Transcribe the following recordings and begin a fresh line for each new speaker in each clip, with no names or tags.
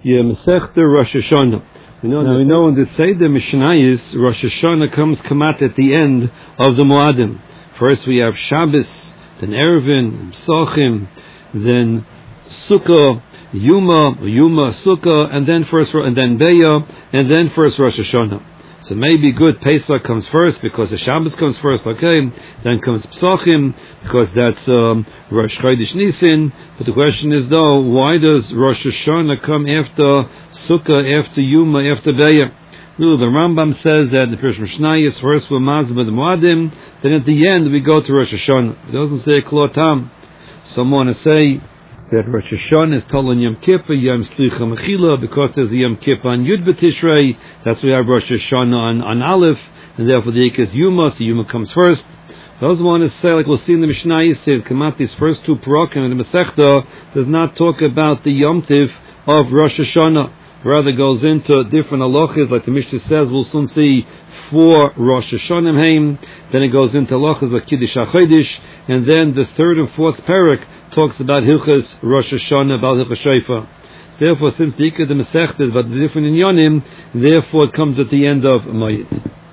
Yeah, Masechta Rosh Hashanah. We know in the Seder Mishnayos, Rosh Hashanah comes Kamat at the end of the Moadim. First we have Shabbos, then Eruvin, Psachim, then Sukkah, Yuma, Sukkah, and then Beya, and then first Rosh Hashanah. So maybe good, Pesach comes first because the Shabbos comes first, okay, then comes Psachim because that's Rosh Chodesh Nisan. But the question is though, why does Rosh Hashanah come after Sukkah, after Yuma, after Beya? Really, the Rambam says that the Pirush Mishnayos first we're Mazbah the Moadim, then at the end we go to Rosh Hashanah. It doesn't say Klor Tam. Some want to say that Rosh Hashanah is told on Yom Kippur, Yom Slicha Mechila, because there's a Yom Kippur on Yud B'Tishrei. That's why we have Rosh Hashanah on Aleph, and therefore the Ik is Yuma, so Yuma comes first. Those want to say, like we'll see in the Mishnah, you say, Kamat, these first two Parakim in the Masechta does not talk about the Yom Tiv of Rosh Hashanah. Rather goes into different halachas, like the Mishnah says, we'll soon see 4 Rosh Hashanah Haim, then it goes into halachas like Kiddush HaChodesh, and then the 3rd and 4th parak talks about Hilchas Rosh Hashanah, about Hilchas Shofar. Therefore, since the Ikad the Masechta is about the different Inyanim, therefore it comes at the end of Moed,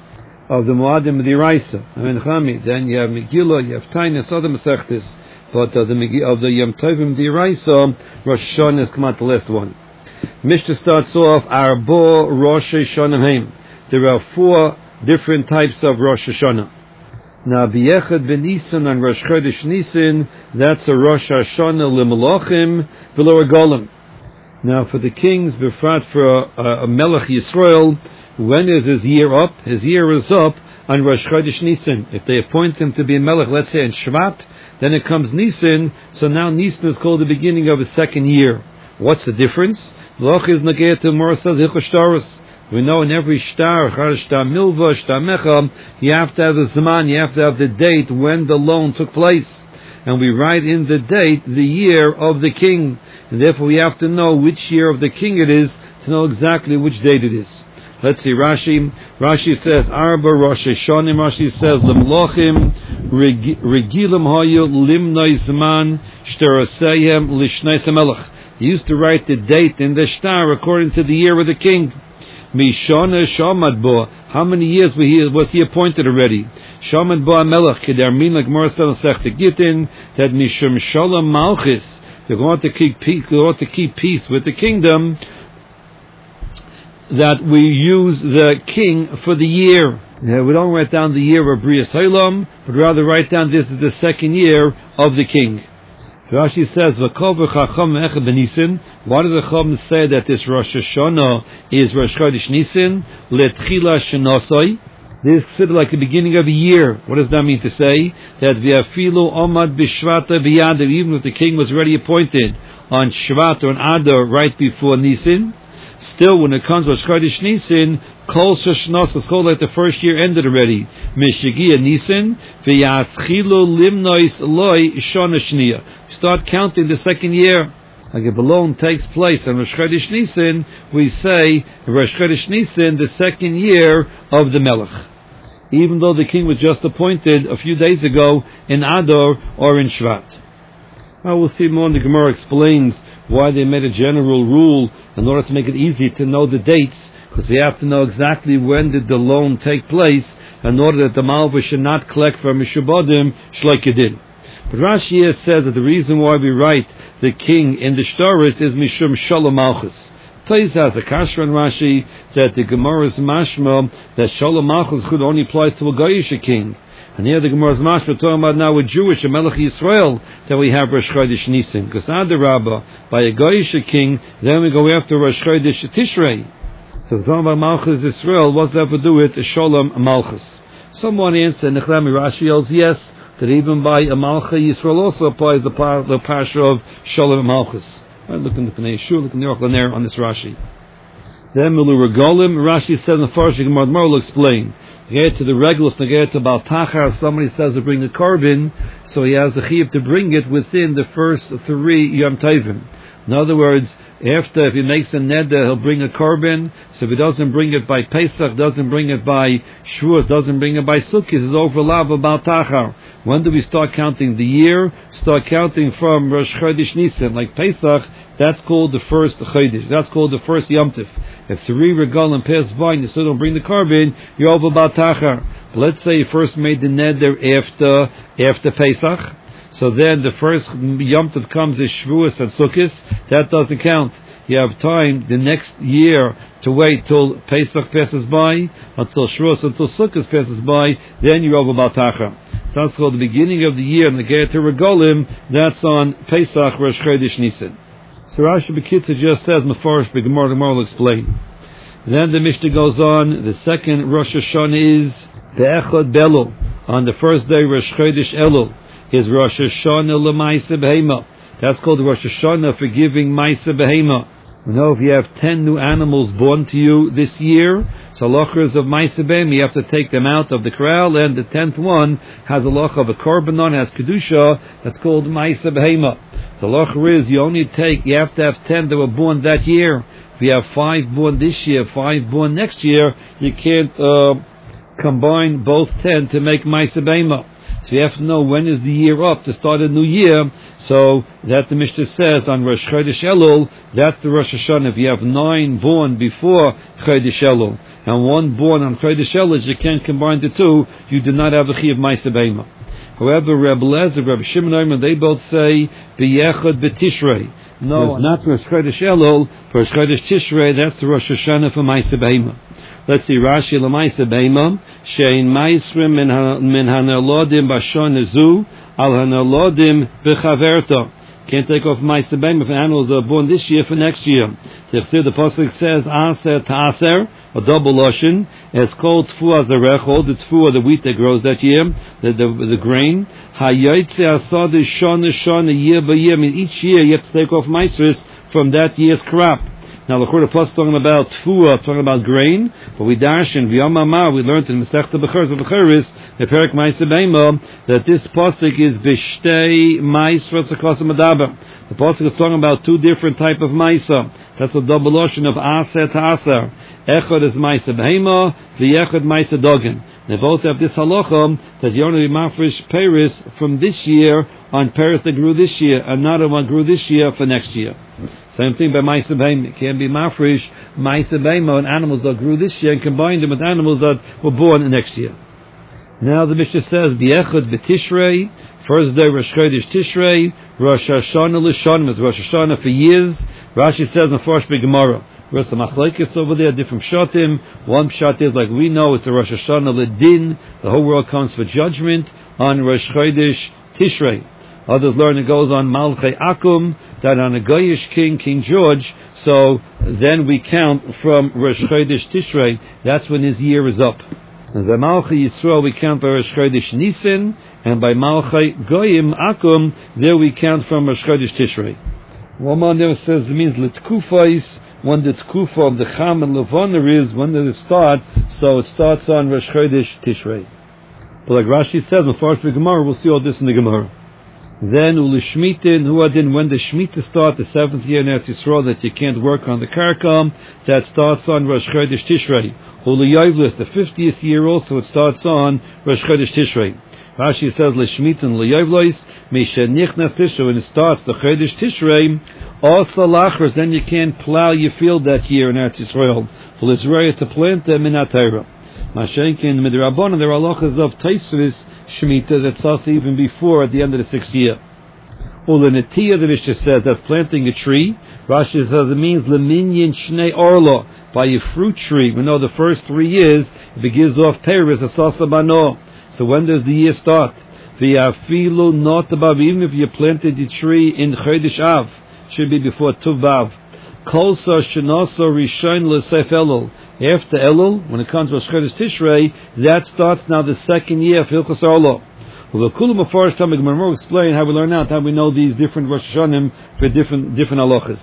of the Moadim of the Iraisa. Then you have Megillah, you have Tainis, other Masechtas, but of the Yom Tovim the Iraisa, Rosh Hashanah has come out the last one. Mishnah starts off Arbo Rosh Hashanah Haim. There are 4 different types of Rosh Hashanah. Now, B'yechad B'Nisan on Rosh Chodesh Nisan, that's a Rosh Hashanah L'Malachim V'lo Regalim. Now, for the kings, befrat for a Melech Yisrael, when is his year up? His year is up on Rosh Chodesh Nisan. If they appoint him to be a Melech, let's say in Shvat, then it comes Nisan, so now Nisan is called the beginning of his 2nd year. What's the difference? Loch is Nageh to Morsad Hichoshtaros. We know in every shtar, shtar milva, shtar mecha, you have to have the zaman, you have to have the date when the loan took place. And we write in the date the year of the king. And therefore we have to know which year of the king it is to know exactly which date it is. Let's see, Rashi. Rashi says, Arba Rosh Hashanah. Rashi says, Lemlochim, Regilim Hoyu, Limnoi Zman, Shteroseyem, Lishnei Samelech. He used to write the date in the shtar according to the year of the king. Mishana Shamad Bo. How many years was he appointed already? Shamad Bo Amelech Kedarmin like Morsel Sechta Gitin that Mishum Shalom Malchis. They want to keep peace with the kingdom. That we use the king for the year. We don't write down the year of Bria Salom, but rather write down this is the 2nd year of the king. Rashi says, why do the Chacham say that this Rosh Hashanah is Rosh Chodesh Nisan? Letchila Shenosoi. This is like the beginning of a year. What does that mean to say? That V'afilu Omad B'Shvata B'Yadav, even if the king was already appointed on Shvat or on Adar right before Nisan, still when it comes to Rosh Chodesh Nisan, Kol Shoshnos is called like the 1st year ended already. Mishigia Nisan, V'yaschilu Limnois Loi Shona Shnia. Start counting the 2nd year. Like if a loan takes place on Rosh Chodesh Nisan, we say Rosh Chodesh Nisan, the 2nd year of the Melech. Even though the king was just appointed a few days ago in Adar or in Shvat. Now we'll see more, and the Gemara explains why they made a general rule in order to make it easy to know the dates, because we have to know exactly when did the loan take place in order that the Malva should not collect from Mishubadim Shloikidin. But Rashi here says that the reason why we write the king in the Shtaris is Mishum Shalom Malchus. Tais has a kasha on Rashi that the Gemara's mashma that Shalom Malchus could only apply to a Goyish king. And here the Gemara's mashma talking about now with Jewish, a Melech Yisrael, that we have Rosh Chodesh Nisan. Because Adarabba, by a Goyish king, then we go after Rosh Chodesh Tishrei. So the talking about Malchus Yisrael, what's that to do with Shalom Malchus? Someone answered, Nechlami Rashi yells, yes, that even by a Malcha Yisrael also applies the parsha of Shalom Malchus. Right, look in the Pnei Yeshua, look in the Orchel Ner on this Rashi. Then Milu Regalim, Rashi says in the first Gemara will explain. Get to the regulars, get to Baltachar, somebody says to bring a carbon, so he has the chiyuv to bring it within the first 3 Yom Tovim. In other words, After, if he makes a neder, he'll bring a korban. So if he doesn't bring it by Pesach, doesn't bring it by Shavuot, doesn't bring it by Sukkot, it's over Lav about Tachar. When do we start counting the year? Start counting from Rosh Chodesh Nisan. Like Pesach, that's called the first Chodesh. That's called the first Yom Tov. If 3 regalim pass by and you still don't bring the korban, you're over about Tachar. Let's say you first made the neder after Pesach. So then the first Yom Tov comes as Shavuos and Sukkot. That doesn't count. You have time the next year to wait till Pesach passes by, until Shavuos, until Sukkot passes by. Then you're over Baltacha. So that's called the beginning of the year. And the Ge'et Regalim, that's on Pesach Rosh Chodesh Nisan. So Rashi B'Kitzur just says Mefarish B'Gemara. The Gemara will explain. Then the Mishnah goes on. The second Rosh Hashanah is Be'echad Belul. On the first day Rosh Chodesh Elul is Rosh Hashanah L'Maisa Behema. That's called Rosh Hashanah for giving Maisa Behema. You know, if you have 10 new animals born to you this year, so halachas of Maisa Behema, you have to take them out of the corral, and the 10th one has a halacha of a korbanon, has kedusha, that's called Maisa Behema. The halacha is you have to have 10 that were born that year. If you have 5 born this year, 5 born next year, you can't combine both 10 to make Maisa Behema. So you have to know when is the year up to start a new year. So that the Mishnah says on Rosh Chodesh Elul, that's the Rosh Hashanah. If you have 9 born before Chodesh Elul and 1 born on Chodesh Elul, you can't combine the 2. You do not have a Chi of Maisa Behema. However, Rebbe Lezer, Rebbe Shimon Omer, they both say B'yechad B'Tishrei. No, it's not Rosh Chodesh Elul. For Rosh Chodesh Tishrei, that's the Rosh Hashanah for Maisa Behema. Let's see, Rashi L'Maisa Behema, Shein Maisrim min Hanerlodim Bashon Zu, Al Hanerlodim B'Chaverta. Can't take off Maisa Behema if animals are born this year for next year. The Pasuk says, Aser Ta'aser, a double Lashon. It's called Tfuah Zarechol, the Tfuah, the wheat that grows that year, the grain. Hayotze Asad Shana Shana, year by year. I mean, each year you have to take off Maisris from that year's crop. Now, the Chorah Plus talking about Tfuah, talking about grain, but we dash in V'yom Amar, we learned in Masechta Becheres, the Perek Maisa Behema, that this pasuk is B'shtei Maisra Sakasa Madaba. The pasuk is talking about 2 different type of Maisa. That's a double ocean of Aser to Aser. Echad is Maisa Behema, V'yechad Maisa Dogen. They both have this halacha that you only mafresh Paris from this year on Paris that grew this year, and not on what grew this year for next year. Same thing by Maisa Behema. It can be mafresh Maisa Behema on animals that grew this year and combine them with animals that were born next year. Now the Mishnah says, B'yechad B'Tishrei, first day Rosh Chodesh Tishrei, Rosh Hashanah L'Shanim, is Rosh Hashanah for years. Rashi says in Mefarish B'Gemara. There's some machlokes over there, different pshatim. One pshat is, like we know, it's the Rosh Hashanah L'Din. The whole world comes for judgment on Rosh Chodesh Tishrei. Others learn it goes on Malchei Akum, that on a Goyish king, King George, so then we count from Rosh Chodesh Tishrei. That's when his year is up. And by Malchei Yisrael we count by Rosh Chodesh Nisan, and by Malchei Goyim Akum, there we count from Rosh Chodesh Tishrei. One man there says it means L'tkufais, when the Tkufa of the Cham and Levaner is, when does it start? So it starts on Rosh Chodesh Tishrei. But like Rashi says, Mefarish B'Gemara, we'll see all this in the Gemara. Then Ulishmitin, Huadin, when the Shemitah starts, the 7th year in Eretz Yisrael, that you can't work on the Karkam, that starts on Rosh Chodesh Tishrei. Uliyavlis, the 50th year also, it starts on Rosh Chodesh Tishrei. Rashi says, Lishmitin Uliyavlis, Mishenichnas Tishrei, when it starts the Chodesh Tishrei, also lachers, then you can't plow your field that year in Eretz Yisrael. For Israel to plant them in Atayra. Mashenkin Midrabanan, there are halachas of Taisvis Shemitah that starts even before, at the end of the 6th year. Ulanetiyah, the Mishnah says, that's planting a tree. Rashi says it means Leminyan Shnei Orlo, by a fruit tree. We know the first 3 years, if it gives off Paris, a Sasa Bano. So when does the year start? V'yafilu not above, even if you planted the tree in Chodesh Av, should be before Tuv B'Av. Kolsa Shenoso Rishon L'Seif Elul. After Elul, when it comes to Rosh Chodesh Tishrei, that starts now the 2nd year of Hilchos Orlo. Well, the Kula Mefarish Tamig Gemara will explain how we learn out, how we know these different Rosh Hashanim for different halachas.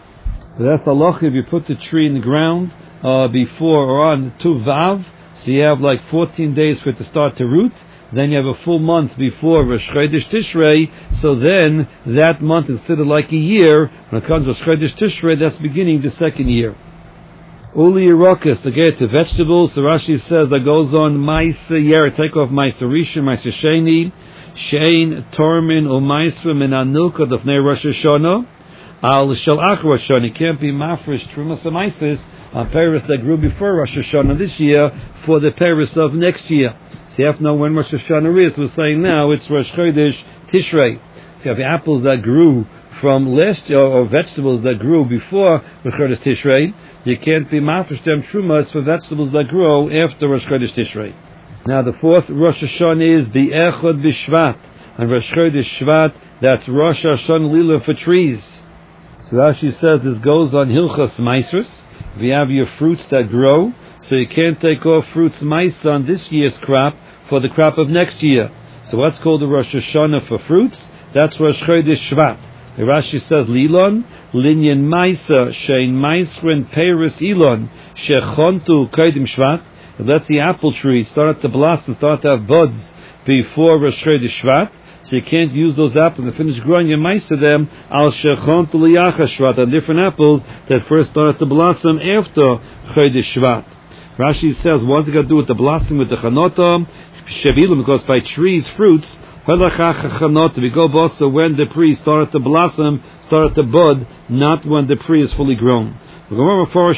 So that's the halacha if you put the tree in the ground before or on Tuv Vav, so you have like 14 days for it to start to root. then you have a full month before Rosh Chodesh Tishrei, so then that month, instead of like a year, when it comes to Rosh Chodesh Tishrei, that's beginning the second year. Uli Yerokas, to get to vegetables, the Rashi says that goes on Maisa Yer, take off Maisa Rishon, Maisa Sheni, Shein, Tormin, Umaisa, Min Anuka, Dafnei Rosh Hashanah, Al Shel Ach Rosh Hashanah. It can't be Mafresh, Trumas Amaisis, on Paris that grew before Rosh Hashanah this year, for the Paris of next year. So you have to know when Rosh Hashanah is. We're saying now it's Rosh Chodesh Tishrei. So you have apples that grew from last year, or vegetables that grew before Rosh Chodesh Tishrei. You can't be mafresh them trumas for vegetables that grow after Rosh Chodesh Tishrei. Now the fourth Rosh Hashanah is the Echad B'Shvat. And Rosh Chodesh Shvat, that's Rosh Hashanah Lila for trees. So Rashi says this goes on Hilchas Maisros. If you have your fruits that grow, so you can't take off fruits Maisa on this year's crop for the crop of next year. So what's called the Rosh Hashanah for fruits? That's Rosh Chodesh Shvat. The Rashi says Lilon, Linyan Maisa, Shein Maisren Peris Ilon, Shechontu Kaidim Shvat. If that's the apple tree, start to blossom, start to have buds before Rosh Chodesh Shvat. So you can't use those apples and finish growing your Maisa them, Al Shechontu Liyacha Shvat, on different apples that first started to blossom after Chodesh Shvat. Rashi says, what's it got to do with the blossom, with the Chanota? Shevilim, because by trees, fruits, we go also when the tree started to blossom, started to bud, not when the tree is fully grown. That's called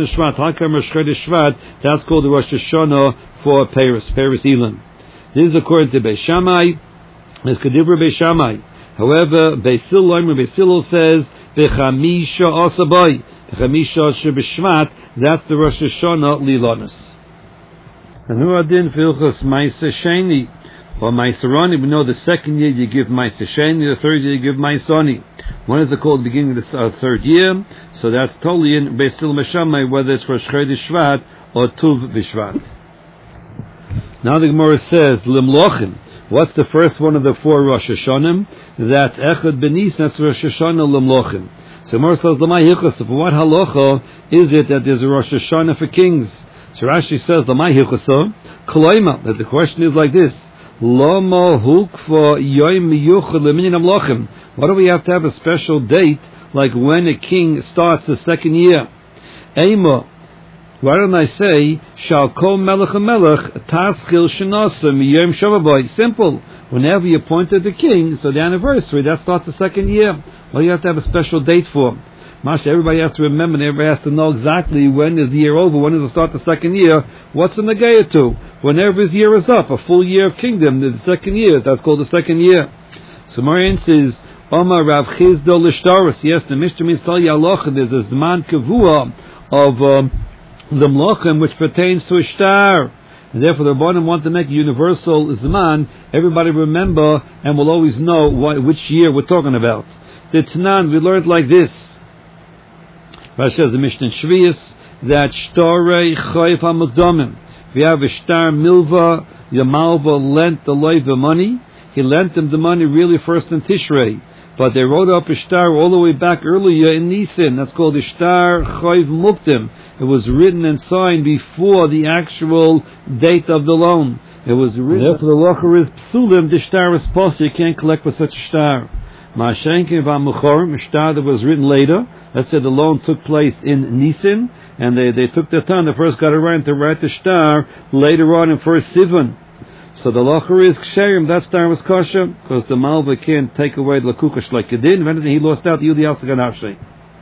the Rosh Hashanah for Paris Elon. This is according to Beis Shammai. It's Kedivra Beis Shammai. However, Beis Hillel says Bechamisha Asabai, Bechamisha Shebeshvat. That's the Rosh Hashanah Lilonis. And who are din Filchos Maisa Sheni? Or Maisarani, we know the second year you give Maisa Sheni, the third year you give Maisani. When is it called? The beginning of the third year. So that's totally in Beis Hillel Meshamai, whether it's Rosh Chodesh Shvat or Tuv B'Shvat. Now the Gemara says, Limlochim. What's the first one of the four Rosh Hashanim? That's Echad Benis, that's Rosh Hashanah Limlochim. So Gemara says, Lamai Hilchos, for what halacha is it that there's a Rosh Hashanah for kings? So Rashi says, Lamai Hilchos, Koloima, that the question is like this. Why do we have to have a special date, like when a king starts the second year? Eima, why don't I say, Shal kol melech ha-melech, taschil shenasa miyom shavaboy? Simple. Whenever you appointed the king, so the anniversary, that starts the second year. Well, you have to have a special date for. Masha, everybody has to remember, and everybody has to know exactly when is the year over, when does it start the second year, what's the negaya to? Whenever his year is up, a full year of kingdom, the second year, that's called the second year. So Marian says, Omar Rav Chizdo Lishtaris, yes, the Mishnah means tell you halacha, there's a Zman Kavua of the Mlochim, which pertains to a star. And therefore the Rabbanim want to make a universal Zman, everybody remember, and will always know which year we're talking about. The Tanan, we learned like this. Rashi says the Mishnah in Shvius that Shtorei Chayv HaMukdomim. If you have a star milva, the malva lent the loiva money. He lent them the money really first in Tishrei, but they wrote up a star all the way back earlier in Nisan. That's called the Shtar Chayv Mukdim. It was written and signed before the actual date of the loan. It was written. Therefore, the locher is psulim. The star is possible. You can't collect with such a star. Ma'ashenkin v'amuchorim, a star that was written later. Let's say the loan took place in Nisan, and they took their time. They first got around to write the star later on in first Sivan. So the locher is ksherim. That star was kosher because the malva can't take away the lakukash like it did. If anything, he lost out. Yudi also got avshay.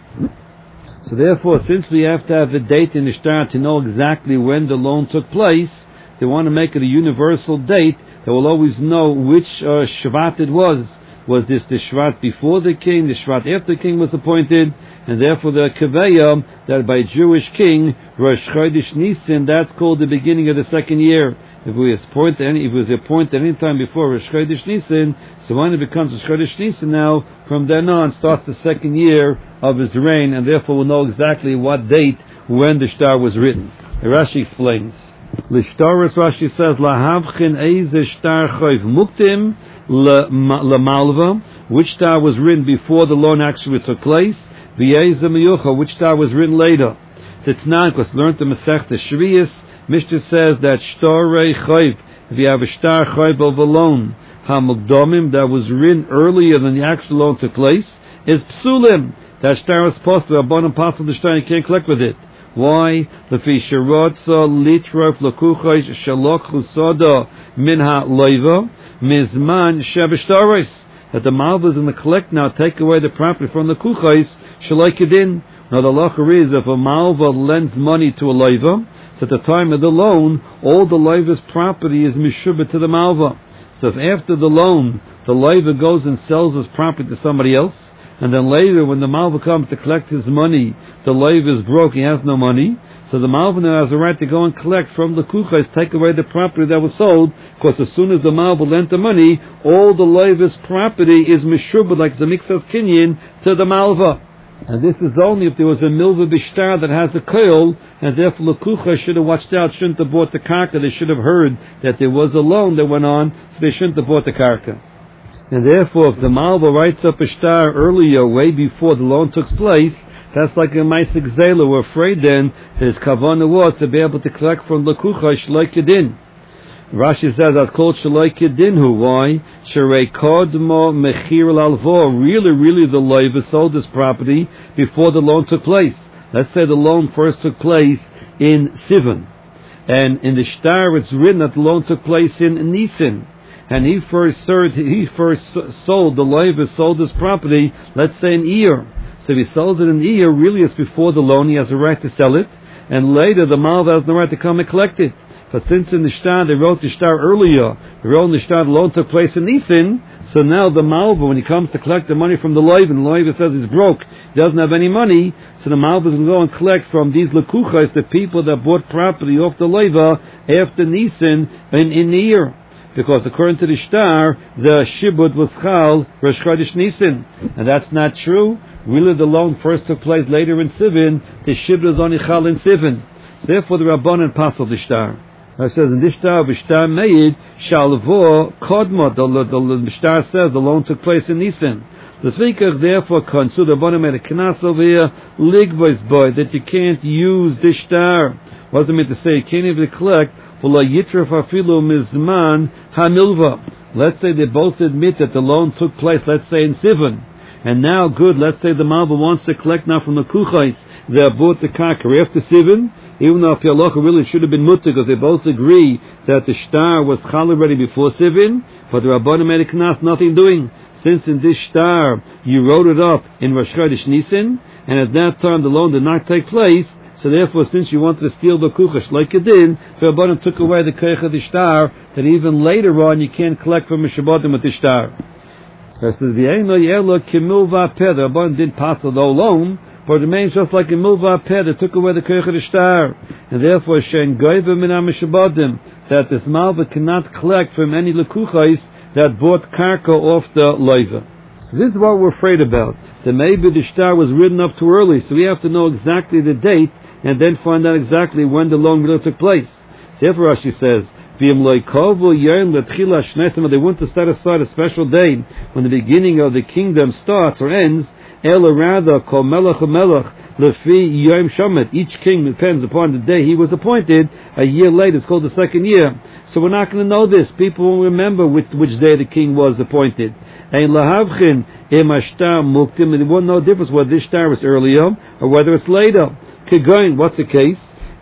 So therefore, since we have to have the date in the star to know exactly when the loan took place, they want to make it a universal date that will always know which Shvat it was. Was this the Shvat before the king, the Shvat after the king was appointed, and therefore the Kaveya, that by Jewish king, Rosh Chodesh Nisan, that's called the beginning of the second year. If we appoint any time before Rosh Chodesh Nisan, so when it becomes Rosh Chodesh Nisan now, from then on starts the second year of his reign, and therefore we'll know exactly what date when the star was written. The Rashi explains. L'shtaris, Rashi says, Lahavchin eize shtar chayv muktim Malva, which star was written before the loan actually took place, V'yeza miyucha, which star was written later. Titnan, because learned the Masechta Shvius, Mishnah says that Shtorei Chayv if you have a shtar chayv of a loan, hamukdomim, that was written earlier than the actual loan took place, is psulim. That shtar is possible, abundant possible the shtar, you can't collect with it. Why? Lefi shirotza litrof lekuchosh shalok chusoda minha loiva mizman shebeshtaris. That the malva is in the collect now, take away the property from the kuchos shalaikidin. Now the lacher is if a malva lends money to a loiva, so at the time of the loan, all the loiva's property is mishubah to the malva. So if after the loan, the loiva goes and sells his property to somebody else, and then later when the malva comes to collect his money, the loiva is broke, he has no money, so the malva now has a right to go and collect from the kuchos, take away the property that was sold, because as soon as the malva lent the money, all the loiva's property is mishubah, like the mixas kinyan, to the malva. And this is only if there was a milva bishtar that has a koil, and therefore the kucha should have watched out, shouldn't have bought the karka. They should have heard that there was a loan that went on, so they shouldn't have bought the karka. And therefore, if the malva writes up a shtar earlier, way before the loan took place, that's like a maisik zela. We're afraid then his kavanah was to be able to collect from the kucha shloik yedin. Rashi says that's called shloik yedinhu. Why? Sherei kodmo mechir alvo. Really, the loiva sold this property before the loan took place. Let's say the loan first took place in Sivan, and in the shtar it's written that the loan took place in Nisan, and he first sold the loiva sold this property. Let's say in Iyar. So if he sold it in Iyar, really it's before the loan. He has a right to sell it, and later the malva has the right to come and collect it. But since in the shtar they wrote the shtar earlier, they wrote in the shtar the loan took place in Nisan, so now the malva, when he comes to collect the money from the loiva, and the loiva says he's broke, he doesn't have any money, so the malva is going to go and collect from these lekuchas, the people that bought property off the loiva after Nisan in the year. Because according to the shtar, the shibud was chal Rosh Chodesh Nisan, and that's not true. Really, the loan first took place later in Sivan. The shibud is only chal in Sivan. Therefore, the Rabbanan passed the shtar. It says in this shtar, b'shtar meid shalvo kodma. The shtar says the loan took place in Nisan. The Zvikach therefore consider the Rabbanan made a knas over here, ligvois boy, that you can't use this shtar. What does it mean to say? You can't even collect. Let's say they both admit that the loan took place, let's say in Sivan, and now good, let's say the malva wants to collect now from the kuchais, they bought the karka after Sivan, even though Pialocha really should have been mutter, because they both agree that the shtar was chal already before Sivan, but the Rabbanan made a knas, nothing doing. Since in this shtar you wrote it up in Rosh Chodesh Nisan, and at that time the loan did not take place, so therefore, since you wanted to steal the kuchash like you did, the Rabbanan took away the keich of the shtar, that even later on you can't collect from a shabbatim with the shtar. So it says, V'eino yelo kimilva peh, the Rabbanan didn't pass the loan, but it remains just like a milva peh that took away the keich of the shtar. And therefore, shein goyva min ha-mishabadim, that this malva cannot collect from any lekuchais that bought karka off the loiva. So this is what we're afraid about, that maybe the shtar was written up too early, so we have to know exactly the date, and then find out exactly when the loan really took place. Therefore, Rashi says, they want to set aside a special day when the beginning of the kingdom starts or ends. Each king depends upon the day he was appointed. A year later, it's called the second year. So we're not going to know this. People won't remember which day the king was appointed. And there won't know difference whether this shtar was earlier or whether it's later. What's the case?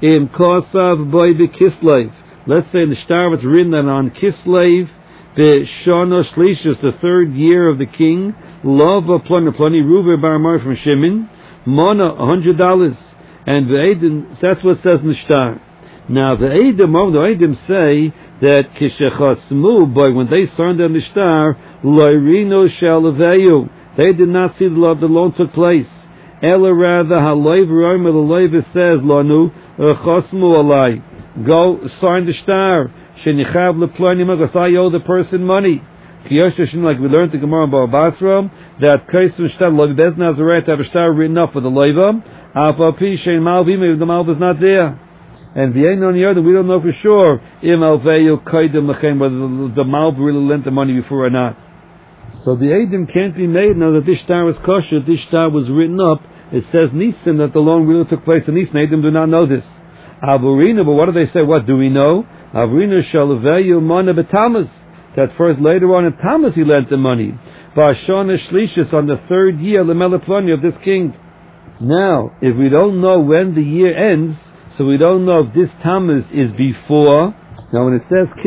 Let's say in the shtar it's written that on Kislev, the Shana Shlishus, the third year of the king, Lava Plani Ruva Baramar from Shimon, Mona $100, and the Eidim, that's what it says in the shtar. Now the Eidim say that Kishachasmu, but when they signed on the shtar, Loirino Shalaveyu, they did not see the loan took place. Ella rather, Haloiv Romer, the Loiva says, Lanu, Chosmu Alai, go sign the shtar. Shenichav Leplani Magas, I owe the person money. Kiyoshin, like we learned in Gemara about Basra, that Kaisun Shtar, Loiv Bezna has a right to have a shtar written up for the Loiva. Apapi, Shein Malvim, if the Malva is not there. And the Ein on the other, we don't know for sure, Im Alveyu Kaidim Lechem, whether the Malva really lent the money before or not. So the Eidim can't be made now that this shtar was kosher, this shtar was written up. It says Nisan that the loan really took place in Nisan. Eidim do not know this. Aburina, but what do they say? What do we know? Avrinu Shalaveyu Mana B'Tammuz. That first, later on in Tammuz he lent the money. Ba'ashana Shlishis, on the third year, L'melech Ploni, of this king. Now, if we don't know when the year ends, so we don't know if this Tammuz is before. Now when it says